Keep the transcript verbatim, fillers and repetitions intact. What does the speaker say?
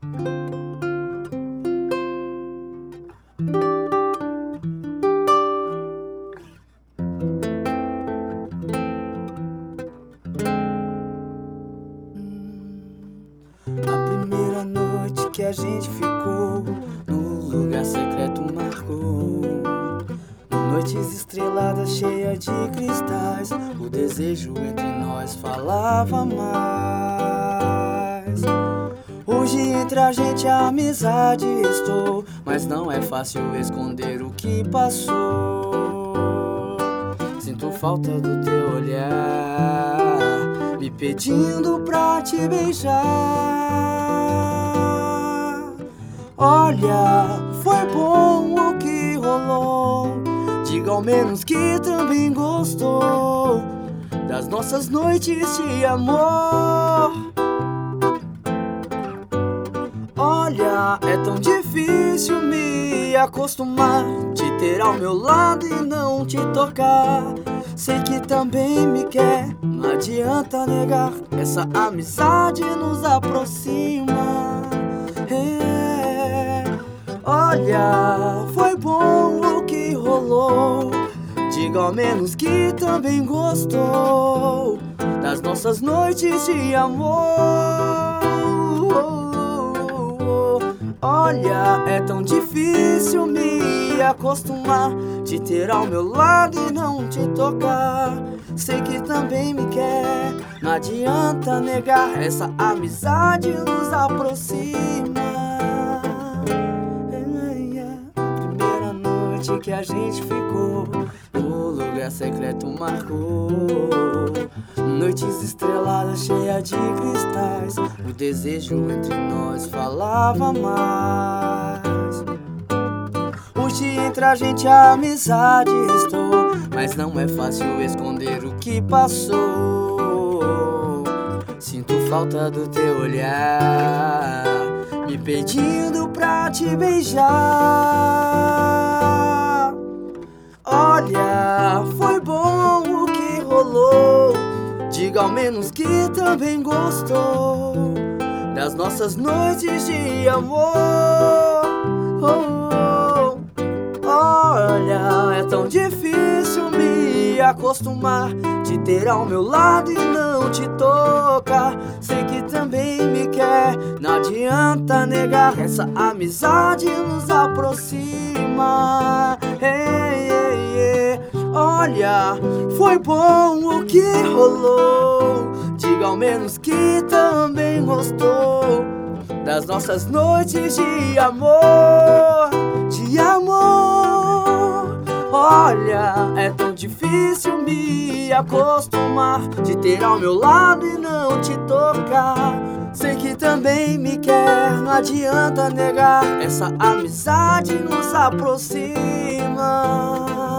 A primeira noite que a gente ficou no lugar secreto marcou. Noites estreladas cheias de cristais, o desejo entre nós falava mais. Hoje entre a gente a amizade estou, mas não é fácil esconder o que passou. Sinto falta do teu olhar, me pedindo pra te beijar. Olha, foi bom o que rolou, diga ao menos que também gostou das nossas noites de amor. Olha, é tão difícil me acostumar, te ter ao meu lado e não te tocar. Sei que também me quer, não adianta negar, essa amizade nos aproxima. É. Olha, foi bom o que rolou, diga ao menos que também gostou das nossas noites de amor. Olha, é tão difícil me acostumar, te ter ao meu lado e não te tocar. Sei que também me quer, não adianta negar, essa amizade nos aproxima. Primeira noite que a gente ficou, o lugar secreto marcou. Noites estreladas cheias de cristais, o desejo entre nós falava mais. Hoje entre a gente a amizade estou, mas não é fácil esconder o que passou. Sinto falta do teu olhar, me pedindo pra te beijar. Olha, foi bom o que rolou, diga ao menos que também gostou das nossas noites de amor. Oh, oh. Olha, é tão difícil me acostumar, te ter ao meu lado e não te tocar. Sei que também me quer, não adianta negar, essa amizade nos aproxima. Hey, hey, hey. Olha, foi bom o que rolou, diga ao menos que também gostou das nossas noites de amor, de amor. Olha, é tão difícil me acostumar, de ter ao meu lado e não te tocar. Sei que também me quer, não adianta negar, essa amizade nos aproxima.